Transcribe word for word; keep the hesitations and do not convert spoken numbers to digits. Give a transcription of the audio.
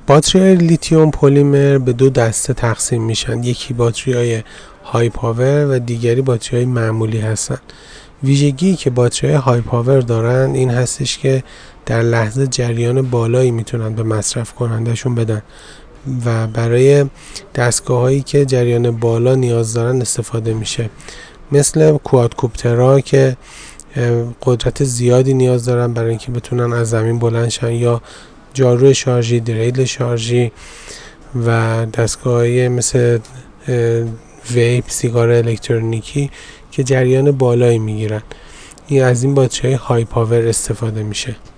باتری لیتیوم پلیمر به دو دسته تقسیم میشن، یکی باتری های های پاور و دیگری باتری های معمولی هستن. ویژگی که باتری های پاور دارن این هستش که در لحظه جریان بالایی میتونن به مصرف کنندشون بدن و برای دستگاه هایی که جریان بالا نیاز دارن استفاده میشه، مثل کوادکوپترها که قدرت زیادی نیاز دارن برای اینکه بتونن از زمین بلند شن، یا جارو شارژی، دریل شارژی و دستگاه‌های مثل ویپ، سیگار الکترونیکی که جریان بالایی میگیرن. این از این باتری های پاور استفاده میشه.